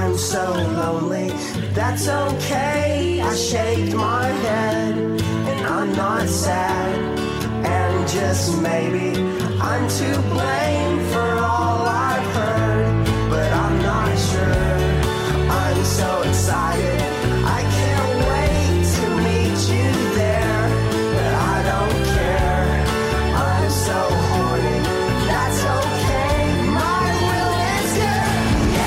I'm so lonely, but that's okay. I shake my head, and I'm not sad. And just maybe I'm to blame for all I've heard, but I'm not sure. I'm so excited, I can't wait to meet you there, but I don't care. I'm so horny, that's okay. My will is good.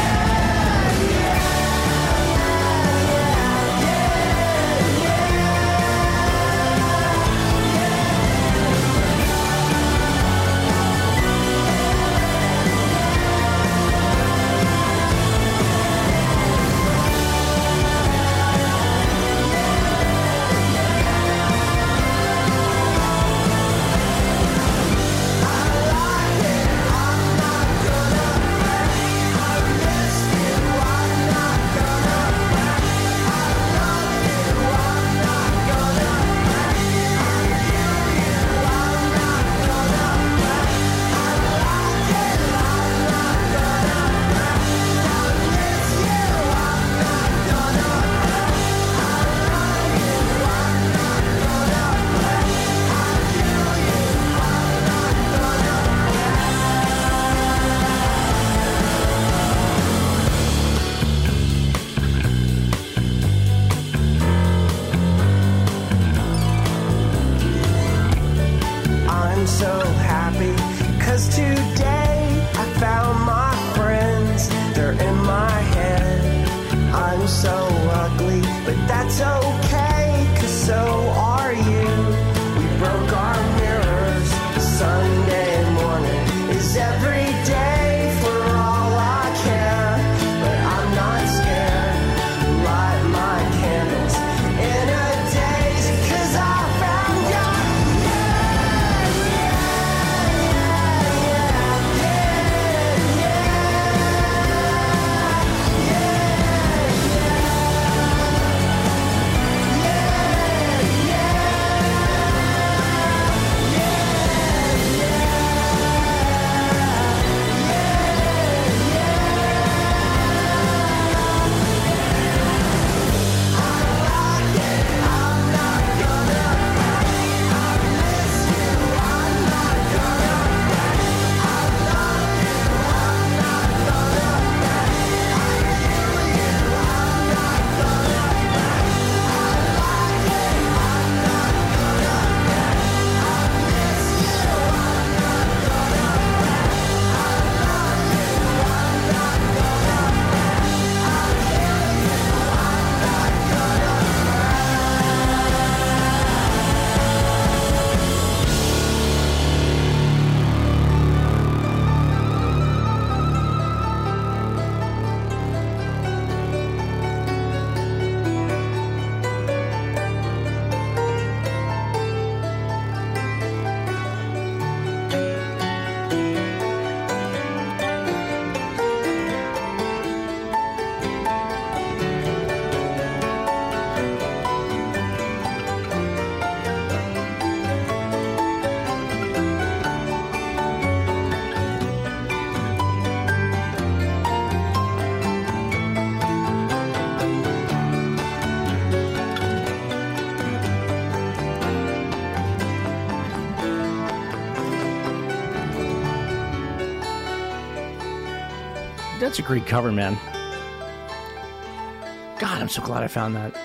So happy, 'cause today I found my friends, they're in my head. I'm so ugly, but that's okay, 'cause so are you. We broke our mirrors, Sunday morning is every day for all I care, but I'm not scared. Light my candles in a daze, 'cause I found you. That's a great cover, man. God, I'm so glad I found that.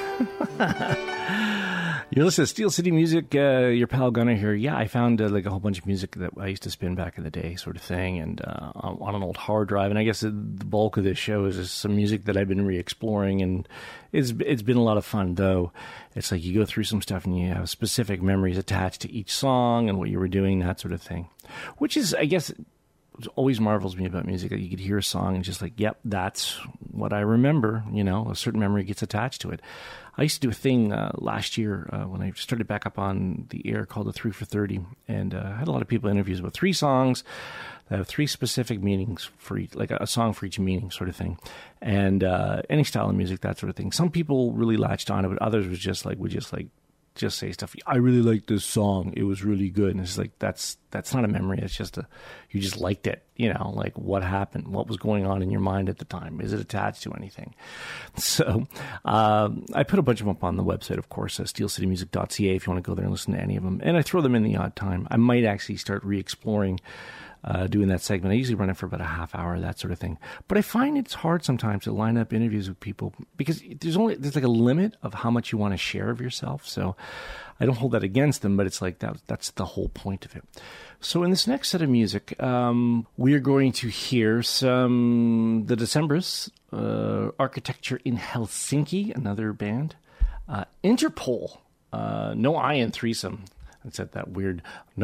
You're listening to Steel City Music, your pal Gunner here. Yeah, I found like a whole bunch of music that I used to spin back in the day, sort of thing, and on an old hard drive. And I guess the bulk of this show is just some music that I've been re-exploring, and it's been a lot of fun, though. It's like you go through some stuff and you have specific memories attached to each song and what you were doing, that sort of thing. Which is, I guess, always marvels me about music, that you could hear a song and just like, yep, that's what I remember, you know, a certain memory gets attached to it. I used to do a thing last year when I started back up on the air called the 3 for 30, and I had a lot of people interviews about 3 songs that have 3 specific meanings for each, like a song for each meaning sort of thing, and any style of music, that sort of thing. Some people really latched on to it, but others would just like just say stuff. I really liked this song. It was really good. And it's like, that's not a memory. It's just you just liked it. You know, like what happened? What was going on in your mind at the time? Is it attached to anything? So I put a bunch of them up on the website, of course, steelcitymusic.ca if you want to go there and listen to any of them. And I throw them in the odd time. I might actually start re-exploring doing that segment. I usually run it for about a half hour, that sort of thing. But I find it's hard sometimes to line up interviews with people because there's like a limit of how much you want to share of yourself. So I don't hold that against them, but it's like that's the whole point of it. So in this next set of music, we are going to hear the Decemberists, Architecture in Helsinki, another band, Interpol, No I in Threesome. It's that weird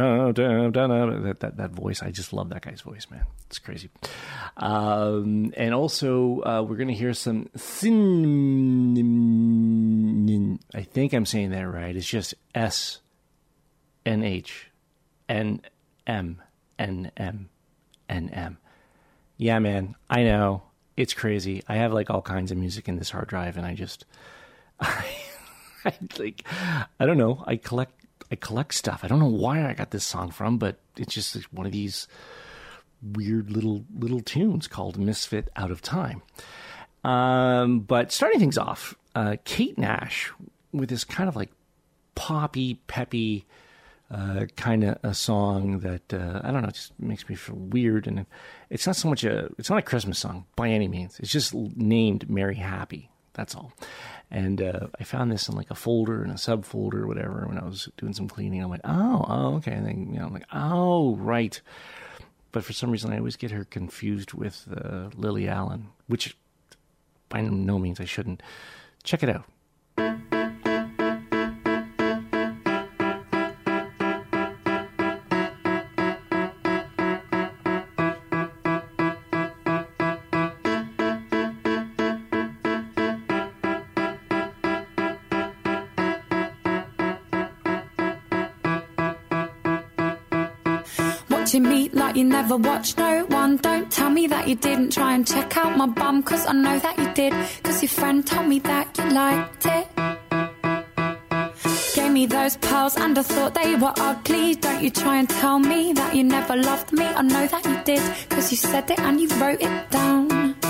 that voice. I just love that guy's voice, man. It's crazy. And also we're going to hear some Sin. I think I'm saying that right. It's just SNHNMNM. Yeah, man. I know it's crazy. I have like all kinds of music in this hard drive, and I don't know. I collect stuff. I don't know where I got this song from, but it's just one of these weird little tunes called Misfit Out of Time. But starting things off, Kate Nash with this kind of like poppy, peppy kind of a song that, I don't know, it just makes me feel weird. And it's not it's not a Christmas song by any means. It's just named Merry Happy. That's all. And I found this in like a folder and a subfolder or whatever when I was doing some cleaning. I went, oh, okay. And then, I'm like, oh, right. But for some reason, I always get her confused with Lily Allen, which by no means I shouldn't. Check it out. Me like you never watched no one. Don't tell me that you didn't try and check out my bum, cause I know that you did, cause your friend told me that you liked it. Gave me those pearls and I thought they were ugly. Don't you try and tell me that you never loved me. I know that you did, cause you said it and you wrote it down.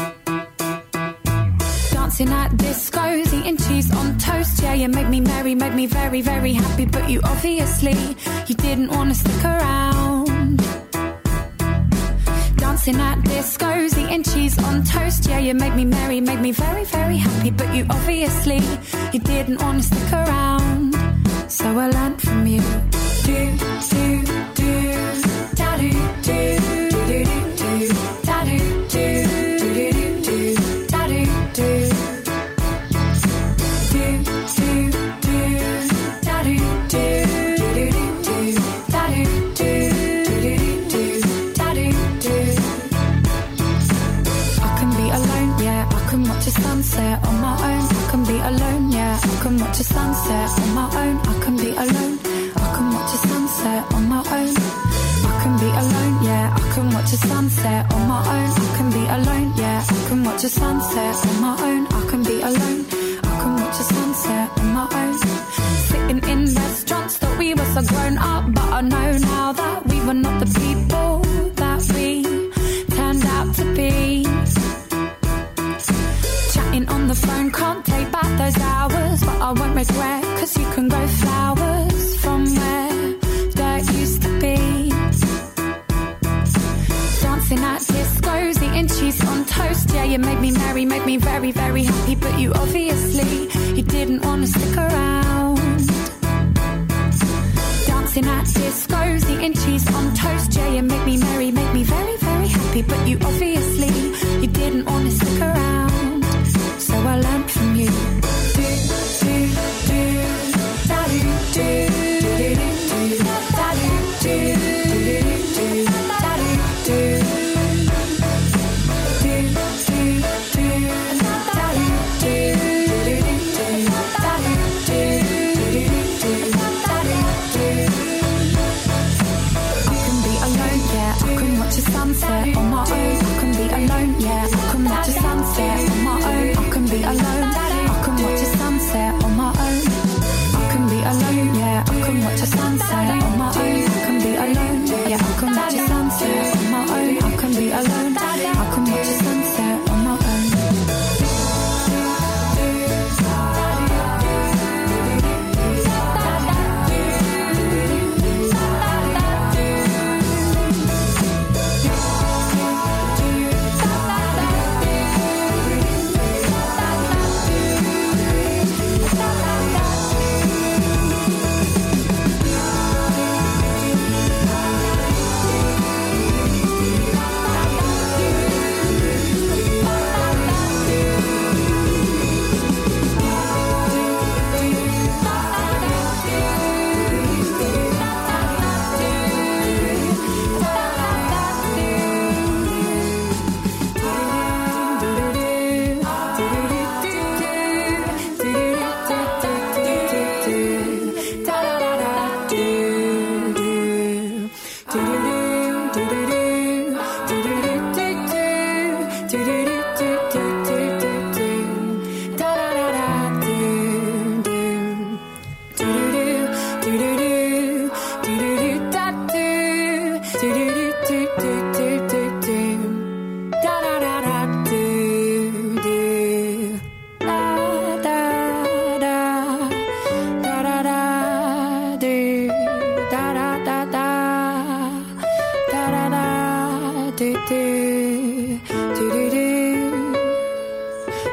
Dancing at discos, eating cheese on toast. Yeah, you made me merry, made me very, very happy. But you obviously, you didn't want to stick around. Dancing at discos, eating cheese on toast. Yeah, you made me merry, made me very, very happy. But you obviously, you didn't want to stick around. So I learned from you. Do, do, do, da do, do, do, do, do, da do, do, do, do, do, da do, do. Sunset on my own, I can be alone, yeah. I can watch a sunset on my own, I can be alone. I can watch a sunset on my own. I can be alone, yeah. I can watch a sunset on my own. I can be alone, yeah. I can watch a sunset on my own. I can be alone. I can watch a sunset on my own. Sitting in restaurants, thought we were so grown up, but I know now that we were not the people that we turned out to be. On the phone, can't take back those hours, but I won't regret, cause you can grow flowers from where dirt used to be. Dancing at discos, eating cheese on toast. Yeah, you made me merry, made me very, very happy. But you obviously, you didn't want to stick around. Dancing at discos, eating cheese on toast. Yeah, you made me merry, made me very, very happy. But you obviously, you didn't want to stick around. So I learned from you. Do, do, do, da do, do, do, do, do, da do, do, do, do, da do, do, do, do, do, da do, do, do, do, da do, do, do, da do, do. I can be alone, yeah. I can watch a sunset on my own. I can be alone, yeah. I can watch a sunset.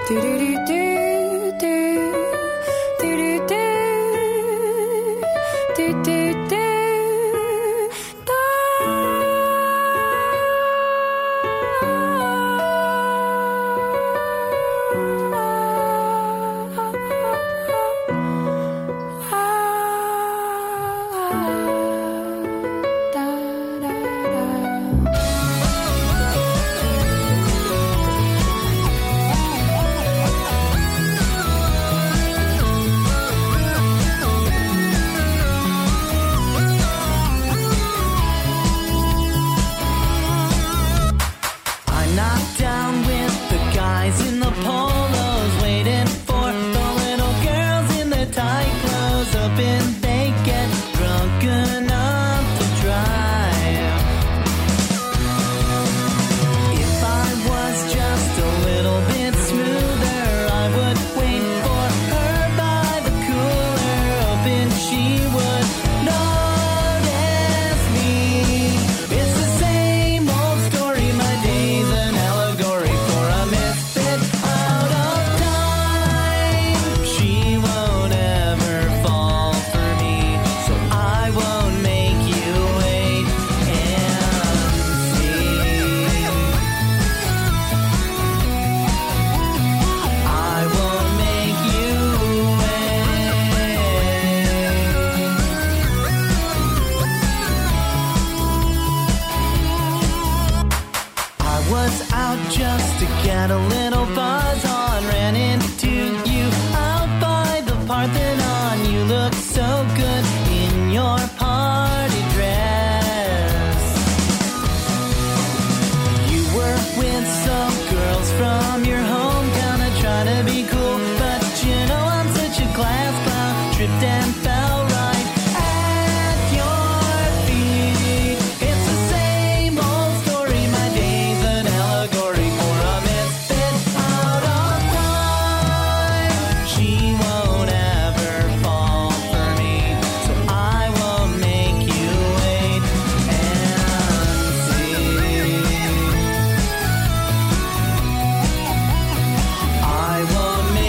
I won't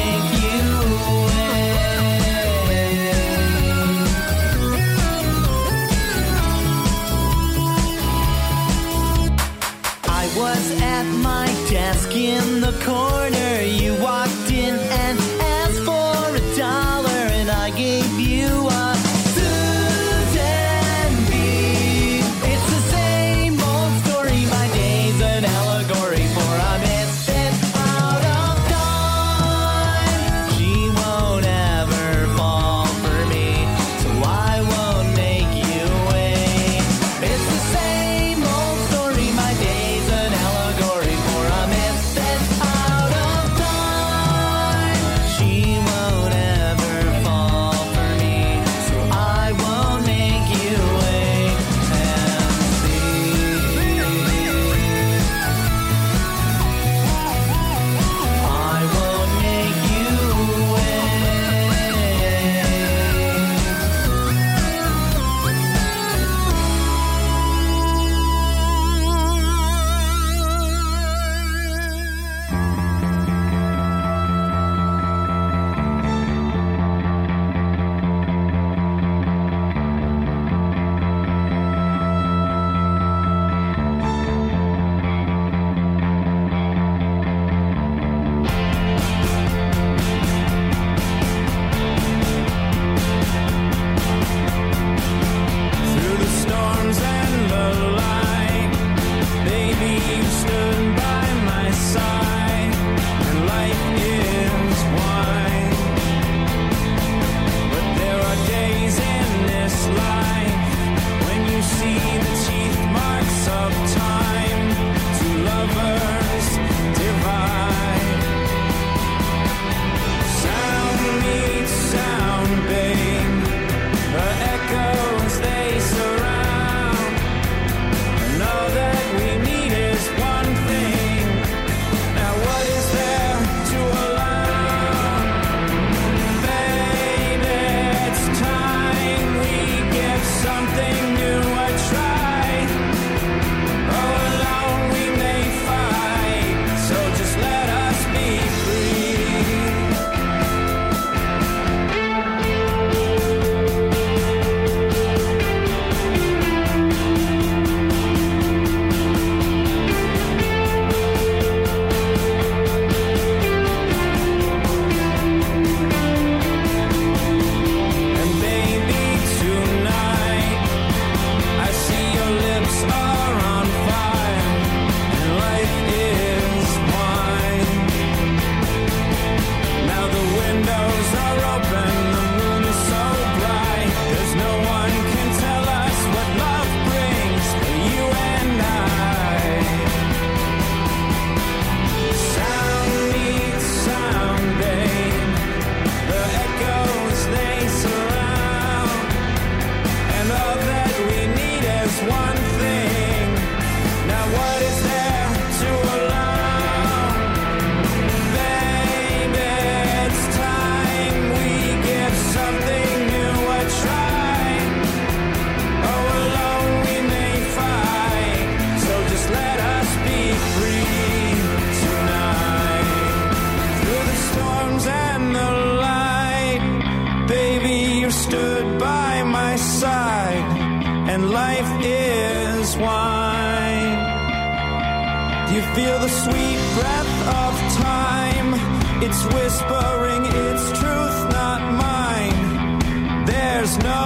feel the sweet breath of time. It's whispering its truth, not mine. There's no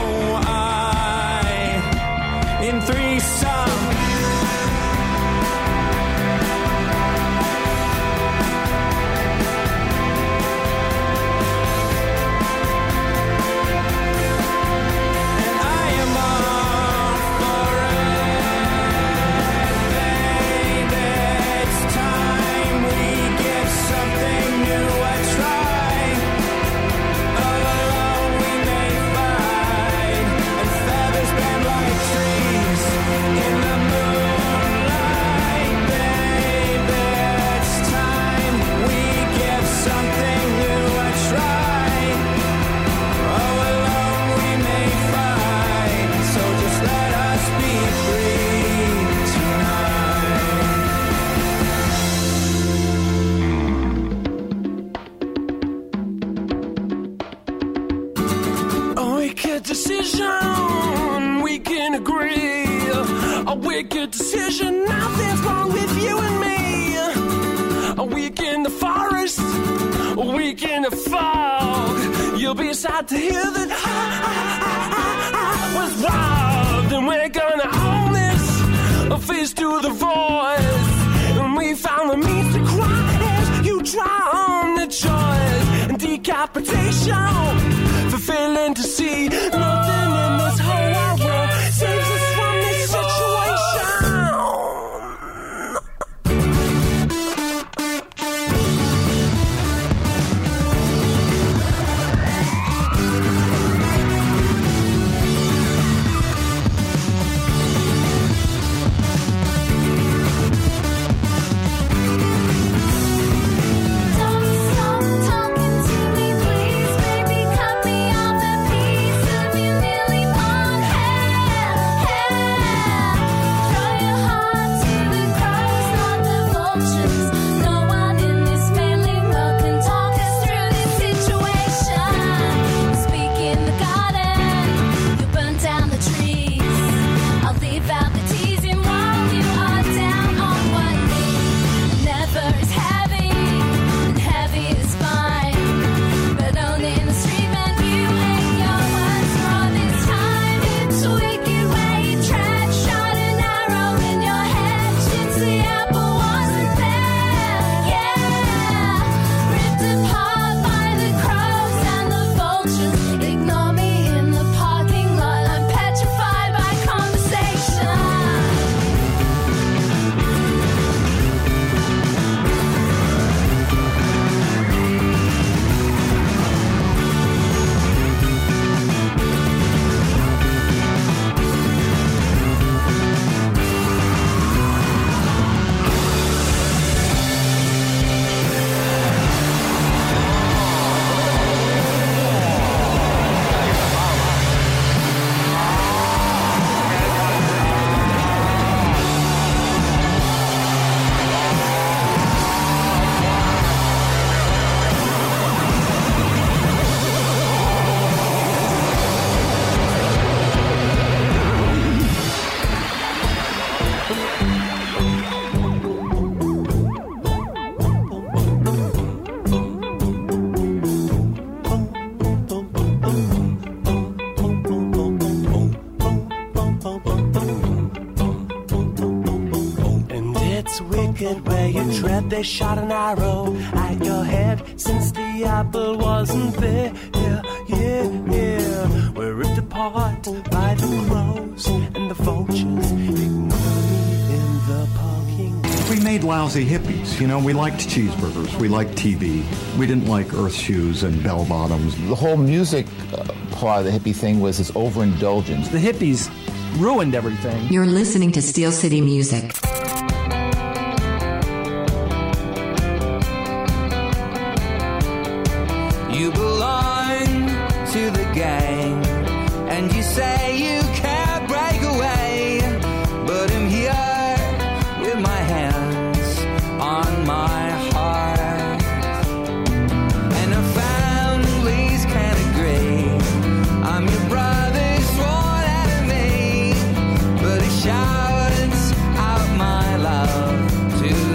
I in threesome. Decision, we can agree. A wicked decision, nothing's wrong with you and me. A week in the forest, a week in the fog. You'll be sad to hear that I was robbed. And we're gonna own this, a face to the voice. And we found the means to cry as you drown the joys and decapitation. For failing to see nothing in this whole wide world saves us from this situation. They shot an arrow at your head since the apple wasn't there. Yeah, yeah, yeah. We're ripped apart by the crows and the vultures. Ignore me in the parking lot. We made lousy hippies. You know, we liked cheeseburgers. We liked TV. We didn't like earth shoes and bell bottoms. The whole music part of the hippie thing was this overindulgence. The hippies ruined everything. You're listening to Steel City Music. You belong to the gang, and you say you can't break away, but I'm here with my hands on my heart, and our families can't agree. I'm your brother's sworn enemy, but he shouts out my love to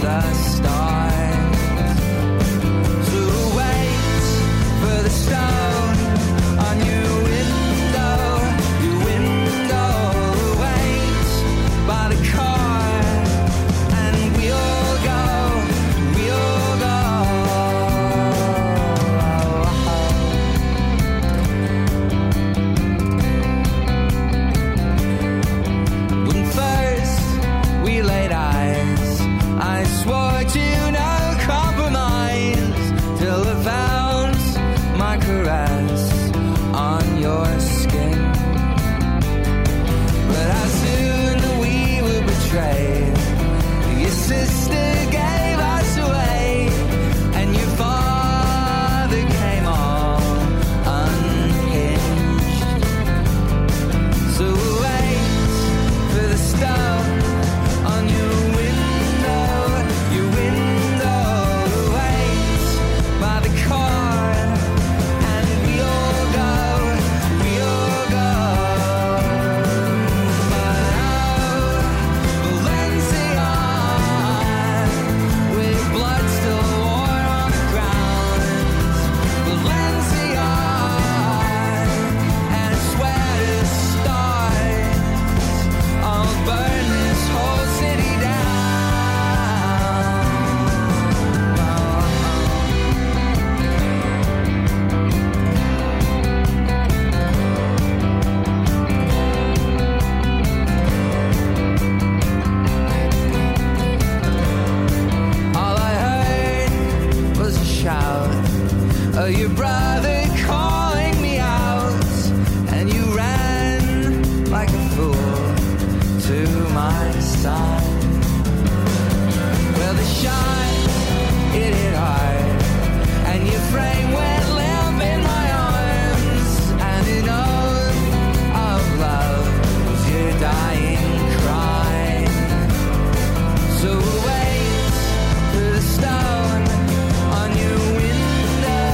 your brother calling me out, and you ran like a fool to my side. Well, the shot, it hit hard, and your frame went limp in my arms, and an oath of love was your dying cry. So wait for the stone on your window,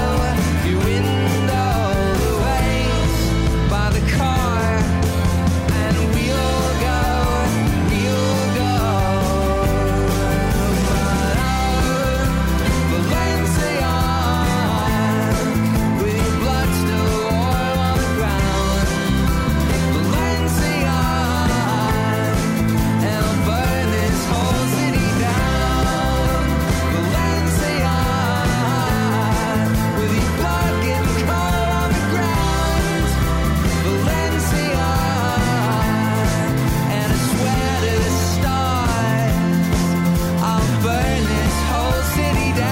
wait by the car, and we'll go. But Valencia, with your blood still warm on the ground, Valencia, and I'll burn this whole city down. Valencia, with your blood getting cold on the ground. Valencia, and I swear to the stars, I'll burn this whole city down.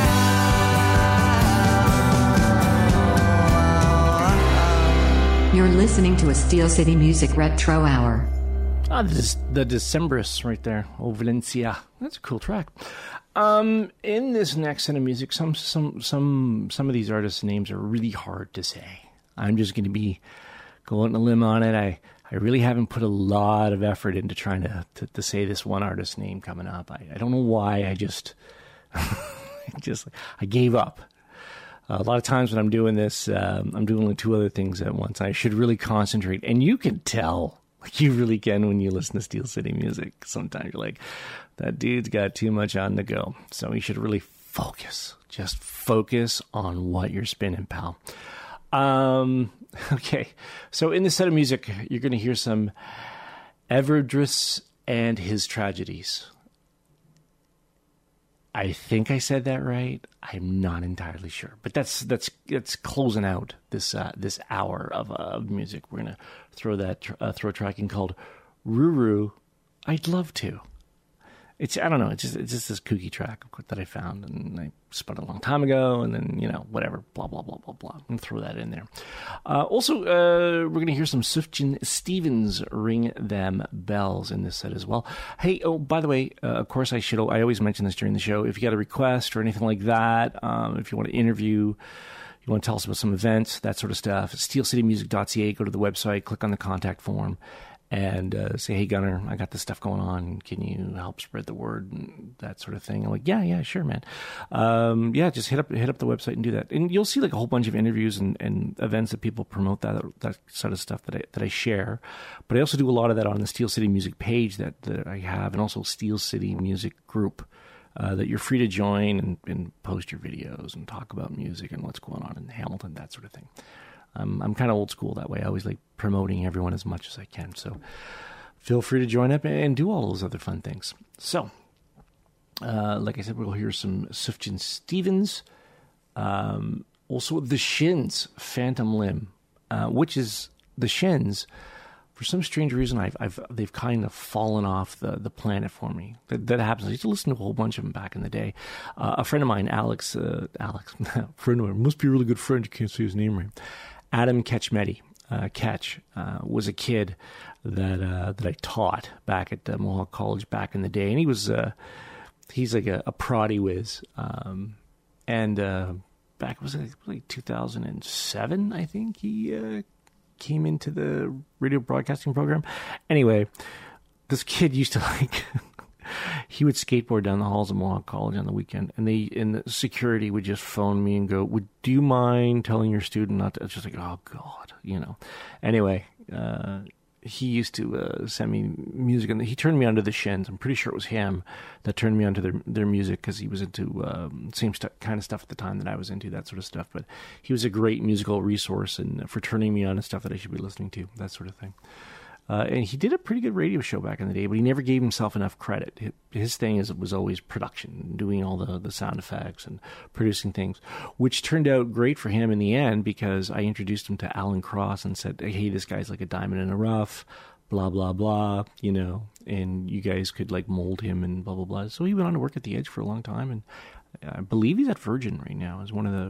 You're listening to a Steel City Music Retro Hour. Ah, this is the Decemberists right there. Oh, Valencia. That's a cool track. In this next set of music, some of these artists' names are really hard to say. I'm just going to be going on a limb on it. I really haven't put a lot of effort into trying to say this one artist's name coming up. I don't know why. I just I gave up. A lot of times when I'm doing this, I'm doing like two other things at once. I should really concentrate. And you can tell, like you really can when you listen to Steel City music. Sometimes you're like, that dude's got too much on the go. So you should really focus. Just focus on what you're spinning, pal. Okay. So in this set of music, you're going to hear some Everdris and his tragedies. I think I said that right. I'm not entirely sure, but that's closing out this hour of music. We're gonna throw a track in called Ruru. I'd love to. I don't know. It's just this kooky track that I found, and I spun it a long time ago, and then whatever, blah blah blah blah blah. I'm gonna throw that in there. Also, we're gonna hear some Sufjan Stevens Ring Them Bells in this set as well. Hey, oh by the way, of course I always mention this during the show. If you got a request or anything like that, if you want to interview, you want to tell us about some events, that sort of stuff, steelcitymusic.ca. Go to the website, click on the contact form, and say, hey, Gunnar, I got this stuff going on. Can you help spread the word and that sort of thing? I'm like, yeah, sure, man. Just hit up the website and do that. And you'll see like a whole bunch of interviews and events that people promote that sort of stuff that I share. But I also do a lot of that on the Steel City Music page that I have, and also Steel City Music group that you're free to join and post your videos and talk about music and what's going on in Hamilton, that sort of thing. I'm kind of old school that way. I always like promoting everyone as much as I can. So feel free to join up and do all those other fun things. So, like I said, we'll hear some Sufjan Stevens. Also, The Shins, Phantom Limb, which is The Shins. For some strange reason, they've kind of fallen off the planet for me. That happens. I used to listen to a whole bunch of them back in the day. A friend of mine, Alex, friend of mine, must be a really good friend. You can't say his name right. Adam Ketchmedi, Ketch, was a kid that I taught back at Mohawk College back in the day, and he's like a proddy whiz. Back was it like 2007, I think he came into the radio broadcasting program. Anyway, this kid used to he would skateboard down the halls of Mohawk College on the weekend, and the security would just phone me and go, do you mind telling your student not to? It's just like, oh God, Anyway, he used to send me music, and he turned me onto the Shins. I'm pretty sure it was him that turned me onto their music, because he was into same kind of stuff at the time that I was into, that sort of stuff. But he was a great musical resource and for turning me on to stuff that I should be listening to, that sort of thing. And he did a pretty good radio show back in the day, but he never gave himself enough credit. His thing was always production, doing all the sound effects and producing things, which turned out great for him in the end, because I introduced him to Alan Cross and said, hey, this guy's like a diamond in the rough, blah, blah, blah, and you guys could like mold him and blah, blah, blah. So he went on to work at The Edge for a long time, and I believe he's at Virgin right now as one of the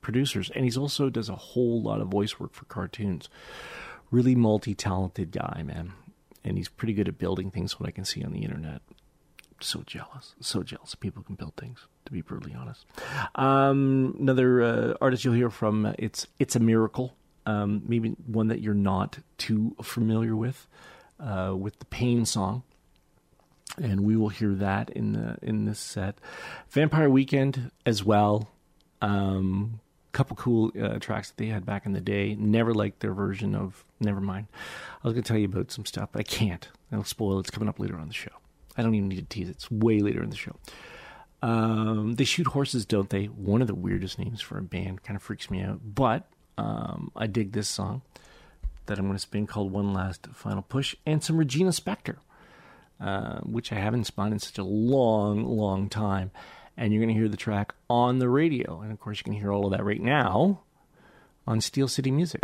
producers, and he's also does a whole lot of voice work for cartoons. Really multi-talented guy, man. And he's pretty good at building things, what I can see on the internet. So jealous of people who can build things, to be brutally honest. Another artist you'll hear from, It's a Miracle. Maybe one that you're not too familiar with the Pain song. And we will hear that in this set. Vampire Weekend as well. Couple cool tracks that they had back in the day. Never liked their version of Nevermind. I was going to tell you about some stuff, but I can't. I'll spoil it. It's coming up later on the show. I don't even need to tease it. It's way later in the show. They Shoot Horses, Don't They? One of the weirdest names for a band. Kind of freaks me out. But I dig this song that I'm going to spin called One Last Final Push. And some Regina Spektor, which I haven't spun in such a long time. And you're going to hear the track on the radio. And, of course, you can hear all of that right now on Steel City Music.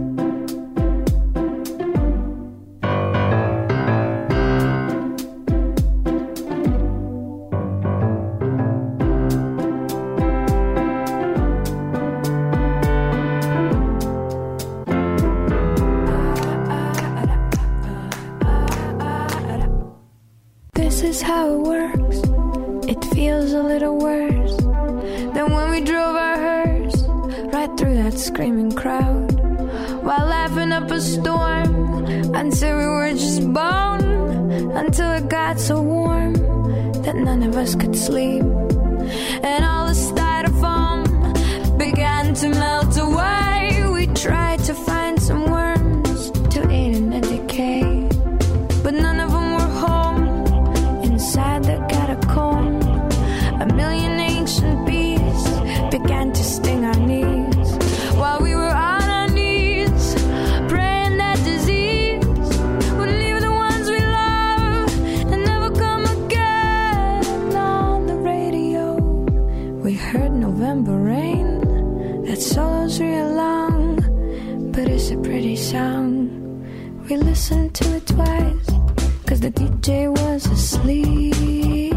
This is how it works. It feels a little worse than when we drove our hearse right through that screaming crowd, while laughing up a storm until we were just bone, until it got so warm that none of us could sleep, and all the styrofoam began to melt away. We tried to find some worms to eat in the decay, but none of them were home inside the catacomb. A million ancient bees began to sting our knees while we were on our knees, praying that disease would leave the ones we love and never come again. On the radio, we heard November Rain. That solo's real long, but it's a pretty song. We listened to it twice, 'cause the DJ was asleep.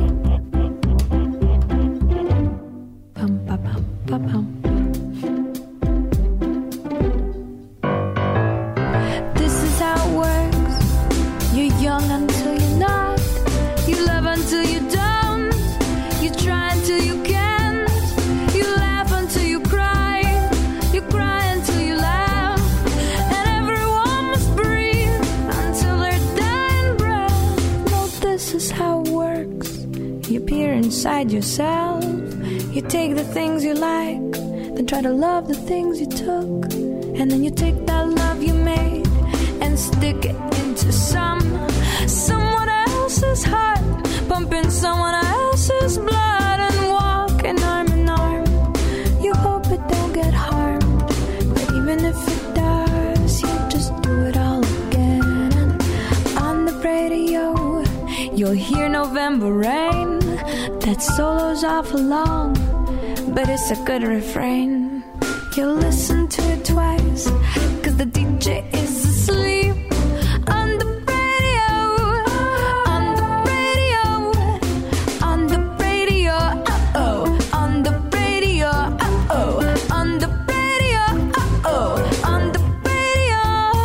This is how it works. You're young until you're not. You love until you don't. You try until you can't. You laugh until you cry. You cry until you laugh. And everyone must breathe until their dying breath. No, this is how it works. You peer inside yourself. You take the things you like, then try to love the things you took, and then you take that love you made and stick it into someone else's heart, pumping someone else's blood, and walking arm in arm. You hope it don't get harmed, but even if it does, you just do it all again. And on the radio, you'll hear November Rain. That solo's awful long, but it's a good refrain. You'll listen to it twice, 'cause the DJ is asleep. On the radio, on the radio, on the radio, uh-oh. On the radio, uh-oh. On the radio, uh-oh. On the radio.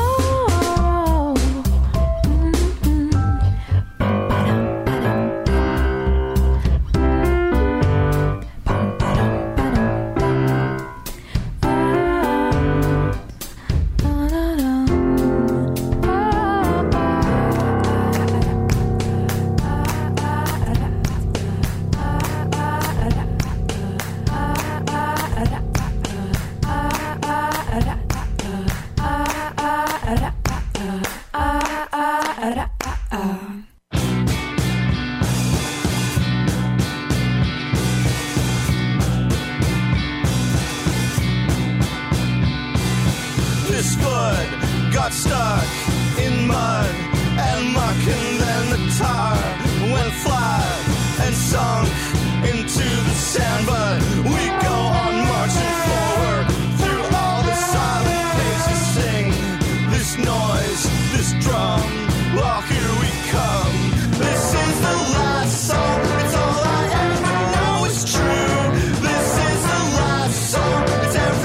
This foot got stuck in mud and muck, and then the tar went flat and sunk into the sand. But we go on marching forward through all the silent places. Sing this noise, this drum, well, here we come. This is the last song, it's all I ever know is true. This is the last song, it's everything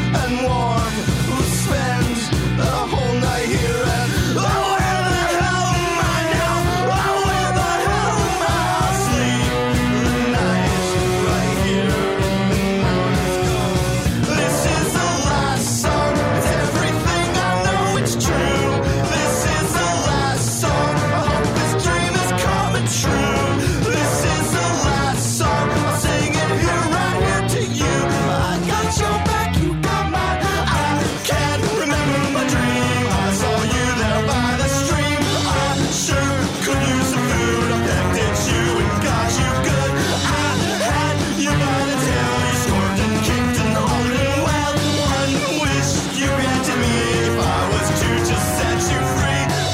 and warm. We'll spend the whole night here and where the hell am I now? Where the hell am I? I'll sleep the night right here and when it's gone. This is the last song. It's everything I know. It's true. This is the last song. I hope this dream is coming true. This is the last song. I'll sing it here, right here to you. I got your back, you got mine. I can't remember my dream. I saw you there by the stream. I sure could use some food. I pecked at you and got you good. I had you by the tail. You scorned and kicked and hauled and well. One wish you granted me if I was to just set you free.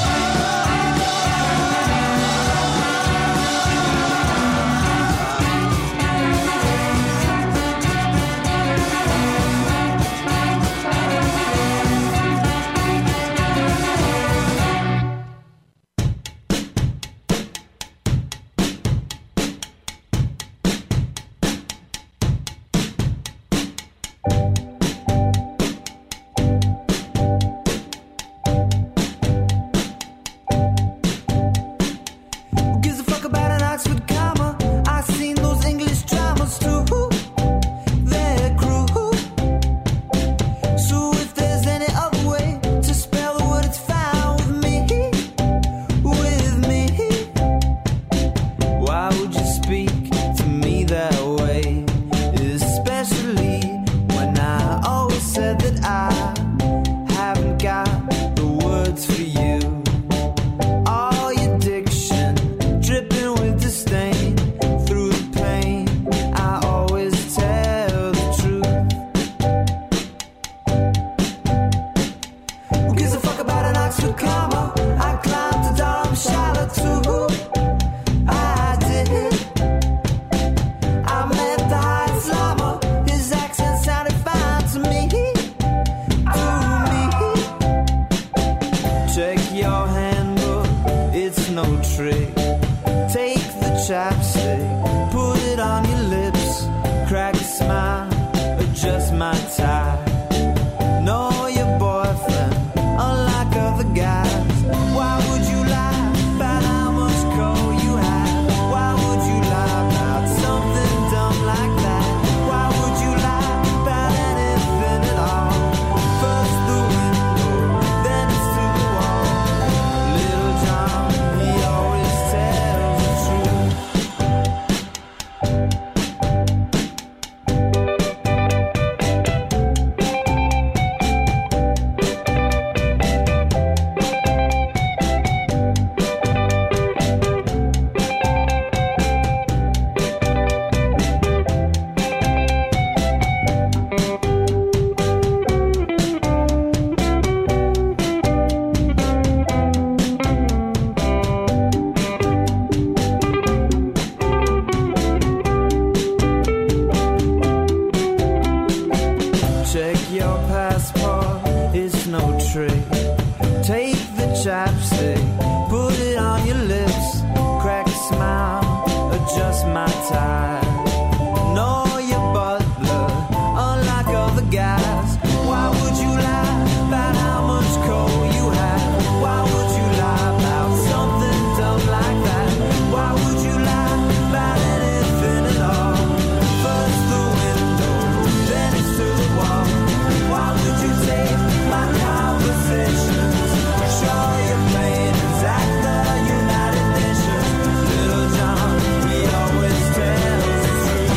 Who gives a fuck about an Oxford comma? I've seen those English dramas too. They're cruel. So if there's any other way to spell the word, it's found with me. With me. Why would you speak to me that way? Especially when I always said that I haven't got the words for you. All your diction dripping with disdain. Through the pain, I always tell the truth. Who gives a fuck about an Oxford comma? I climbed to Darmstadt too. I did. I met the high slammer. His accent sounded fine to me. To me. Check your handbook, it's no trick. Take the chapstick, put it on your lips, crack a smile, adjust my tie. Know your boyfriend, unlike other guys. Why would you lie about how much coal you have? Why would you lie about something dumb like that? Why would you lie about anything at all? First the window, then it's to the wall. Little John, he always tells the truth. Check your passport, it's no trick. Take the chapstick, put it on your lips, crack a smile, adjust my tie. Know your butler, unlike other guys. Why would you lie about how much coal you have? Why would you lie about something dumb like that? Why would you lie about anything at all? First the window, then it's to the wall. Why would you take my conversations? Show your pain, act the United Nations. Little John, he always tells the truth.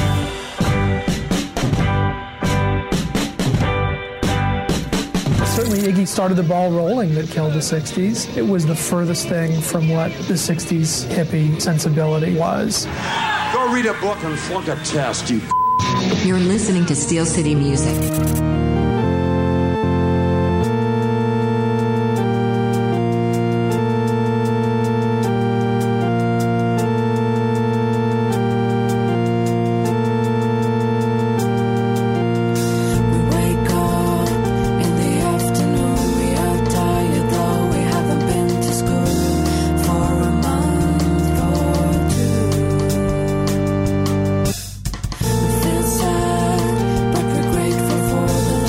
Certainly Iggy started the ball rolling that killed the 60s. It was the furthest thing from what the 60s hippie sensibility was. Go read a book and flunk a test, you. You're listening to Steel City Music. Feel sad, but we're grateful for the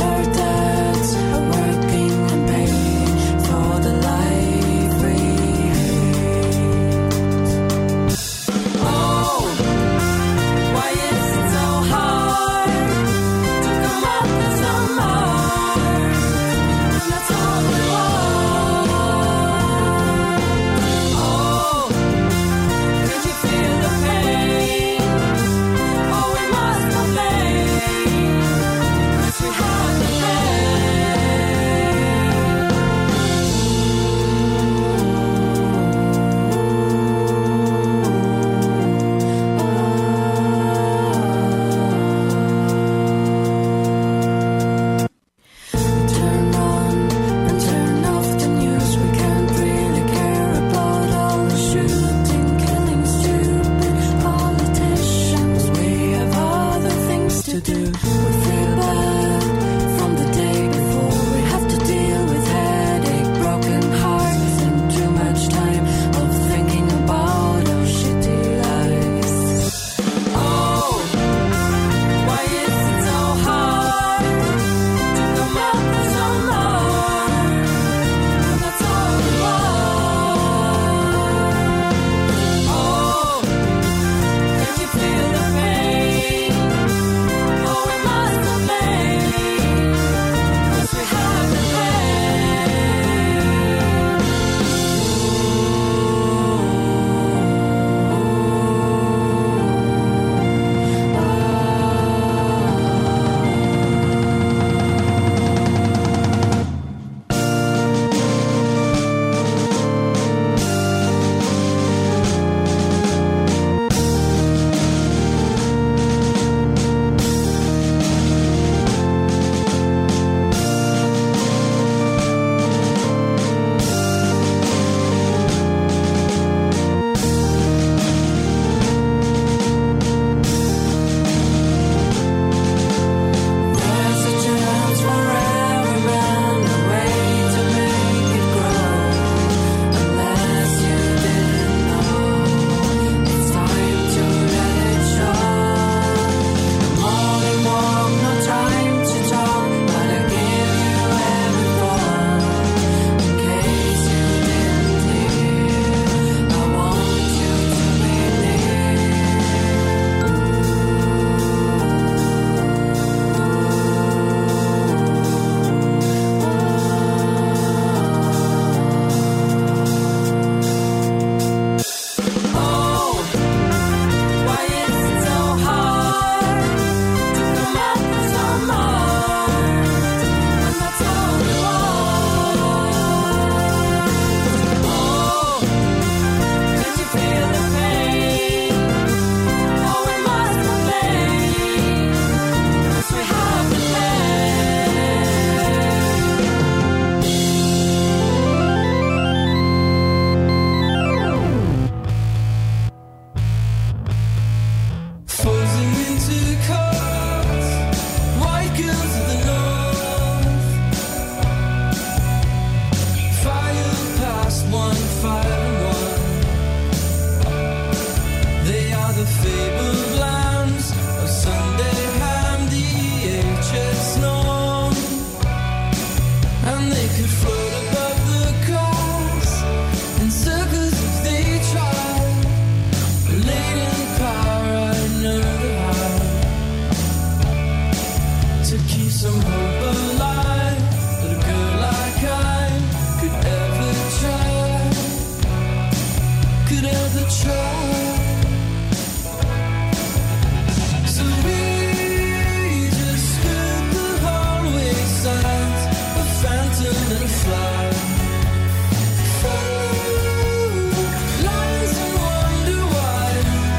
could ever try. So we just heard the hallway signs, a phantom and a fly. Follow lines and wonder why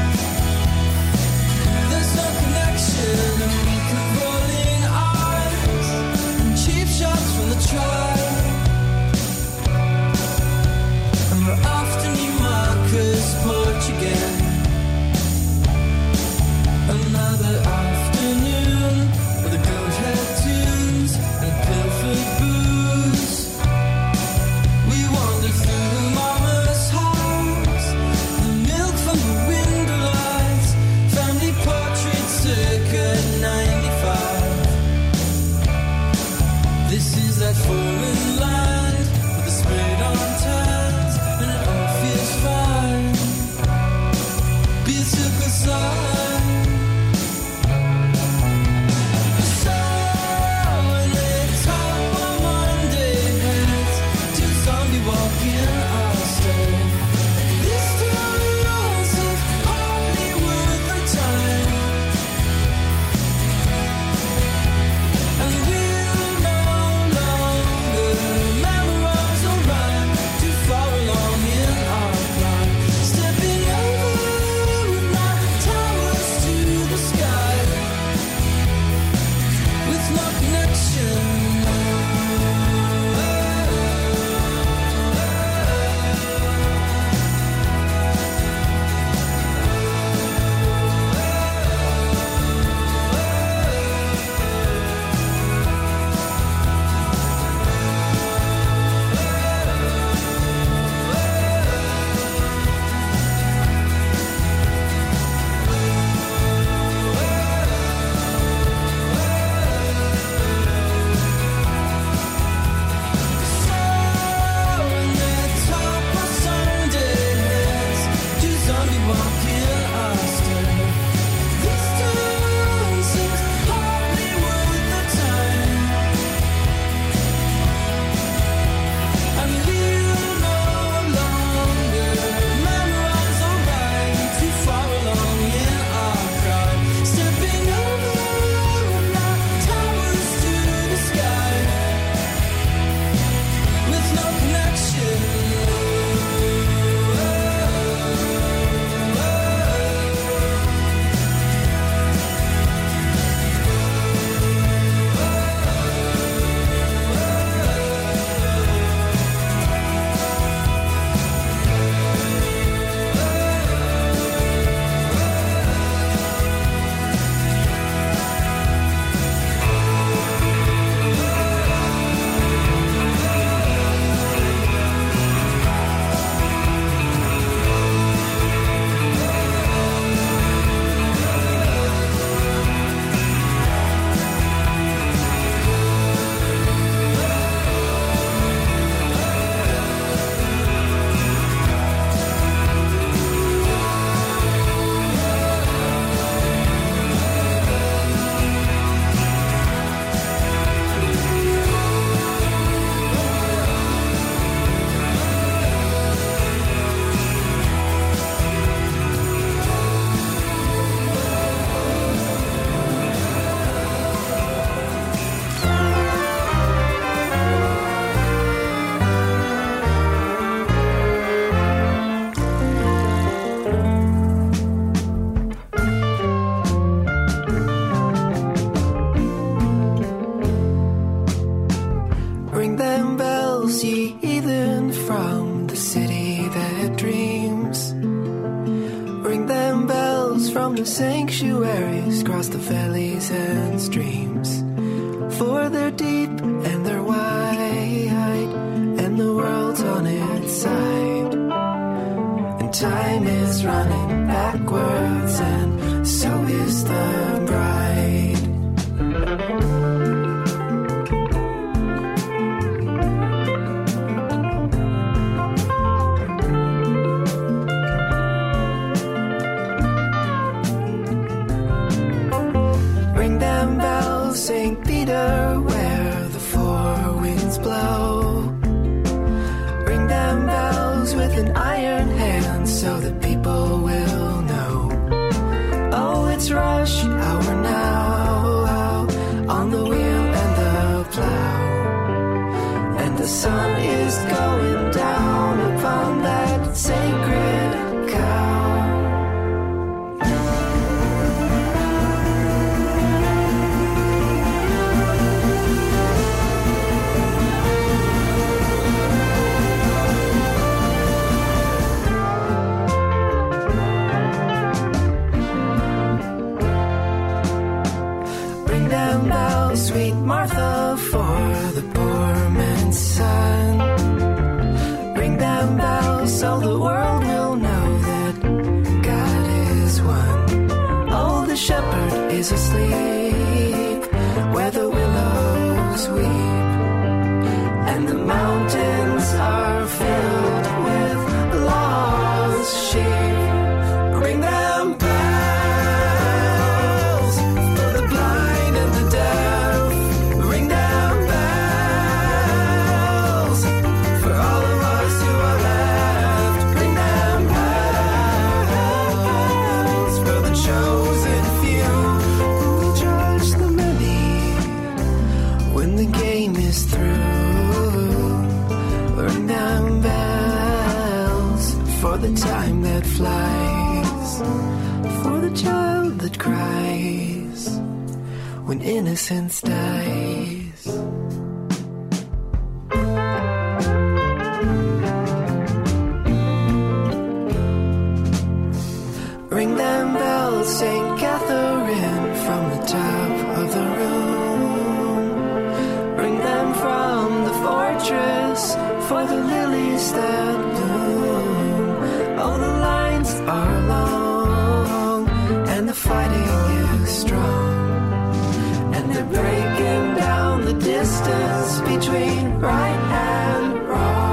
there's no connection, and we can roll in eyes and cheap shots from the trial. And we're after new markers, porch again. Another afternoon with the goat head tunes and pilfered booze. We wandered through Mama's house, the milk from the window lights, family portraits circa 95. This is that foreign land with the spirit on turns, and it all feels fine. Be a circle sign. So when they top on Monday heads to zombie walking our stay. This town seems hardly worth the time, and we'll no longer memorize or rhyme too far along in our climb. Stepping over my towers to the sky with no connection. Ring them bells, ye heathen from the city that dreams. Ring them bells from the sanctuaries, cross the valleys and streams. For they're deep and they're wide, and the world's on its side. And time is running backwards, and so is the bride. St. Peter, where the four winds blow. Ring them bells with an iron hand, so that people will know. Oh, it's rush hour now, on the wheel and the plow, and the sun is going down upon that sacred cow. Sweet Martha, for the poor man's son. Ring them bells so the world will know that God is one. Oh, the shepherd is asleep where the willows weep, and the mountains are filled with lost sheep. Ring them bells for the blind and the deaf. The time that flies, for the child that cries when innocence dies. Ring them bells, St. Catherine, from the top of the room. Bring them from the fortress for the lilies that bloom. Oh, the lines are long, and the fighting is strong, and they're breaking down the distance between right and wrong.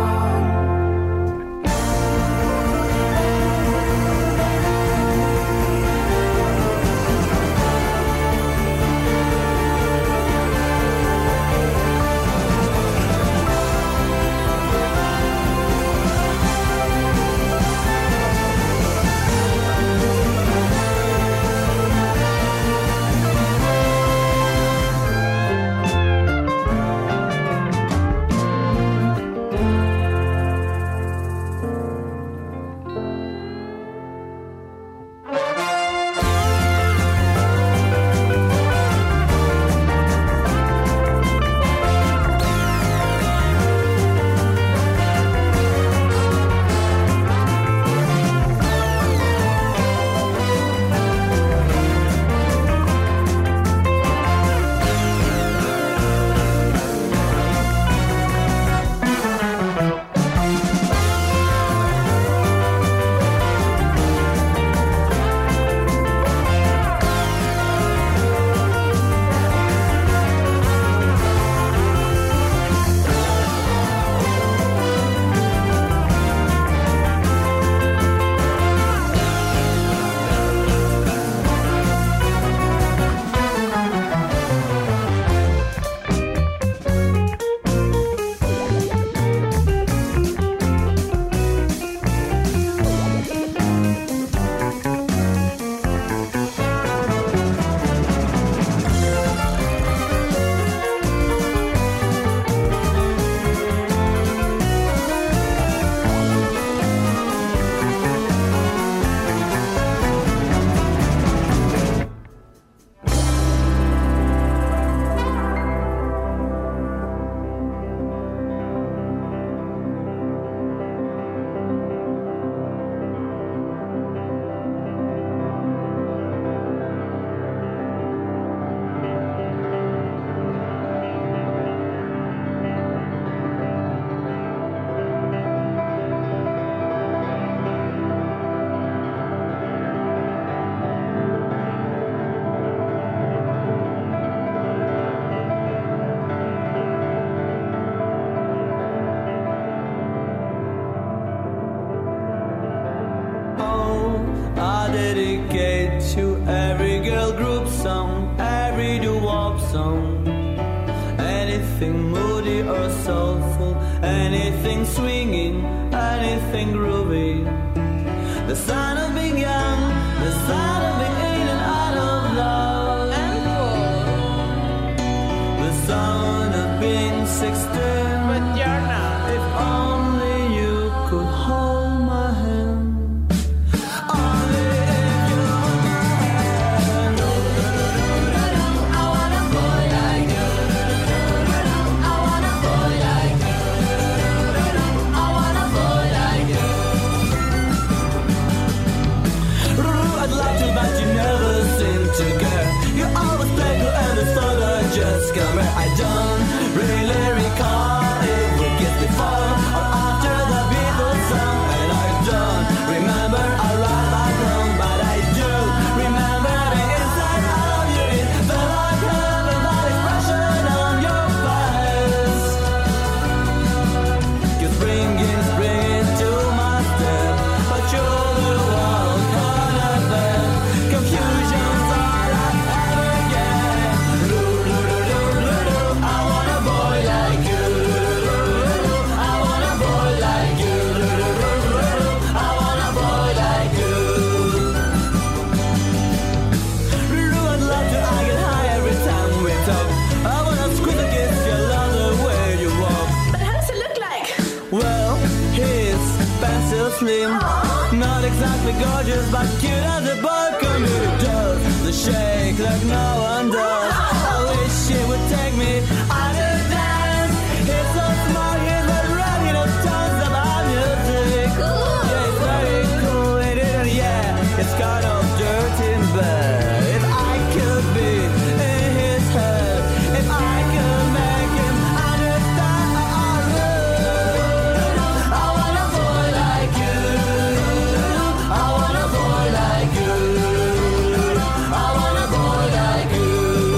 to every girl group song, every doo-wop song. Anything moody or soulful, anything swinging, anything groovy. the sign of being young, the sign of being in and out of love, and the sign of being 16. But you're not. If only you could hold my hand. Only if you hold my hand. I want a boy like you. I want a boy like you. I want a boy like you. I'd love to, but you never seem to care. You always play cool and the photo just come where I don't really recall if we kissed before or after the Beatles song. And I don't remember a ride back home, but I do remember the inside of you. It felt like heaven, that expression on your face. You're bringing spring to my step, but you're the one caught up in confusion's all I ever get. I want a boy like you. I want a boy like you. I want a boy like you. I'd love to, I get high every time we talk. I wanna squeeze against your love the way you walk. But how does it look like? Well, he's pencil slim, not exactly gorgeous, but cute as a balcony. He does the shake like no one does. I wish he would take me on a dance. He's so smart, he's not ready to tons about music. Yeah, it's very cool, it is, yeah. It's kind of dirty and bad. If I could be in his head, if I could make him understand, I would. I want a boy like you. I want a boy like you. I want a boy like you.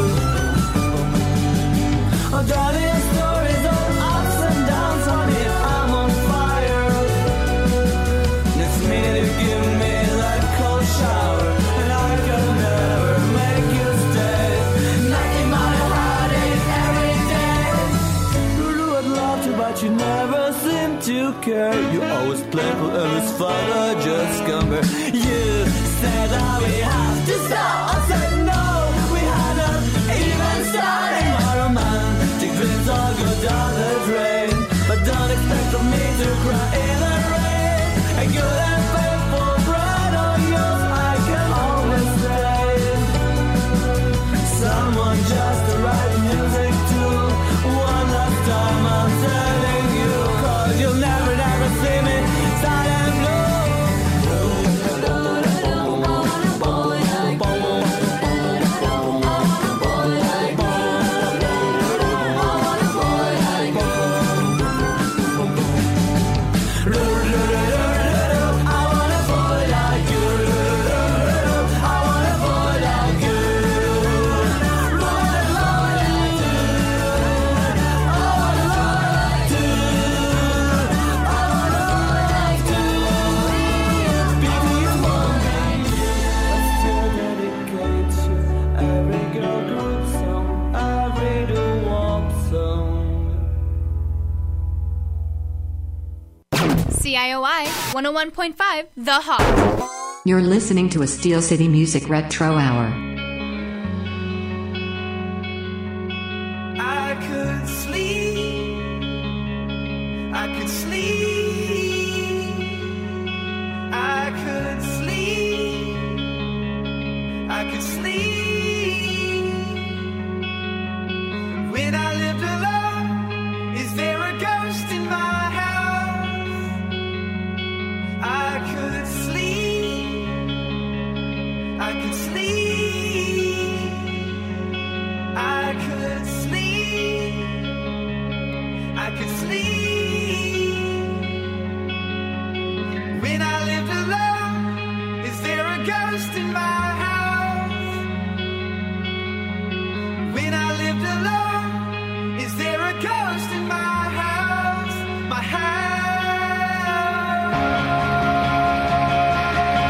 Oh, darling, your stories of ups and downs, honey, I'm on fire. Next minute you give me that cold shower, and I can never make you stay. Knocking my heartache every day. Lulu, I'd love to, but you never seem to care. You always playful and this father just come here. You said that we have to stop. I said no, we hadn't even started. My romantic dreams all go down the drain, but don't expect for me to cry in the rain. A good and faithful bride of yours I can always say. Someone just to write music to. One last time I'm telling you, 'cause you'll never, never see me sad and blue. CIOI 101.5 The Hawk. You're listening to a Steel City Music Retro Hour. I could sleep. I could sleep. I could sleep. I could sleep. When I lived alone, is there a ghost in my house? I could sleep. I could sleep. I could sleep. I could sleep. When I lived alone, is there a ghost in my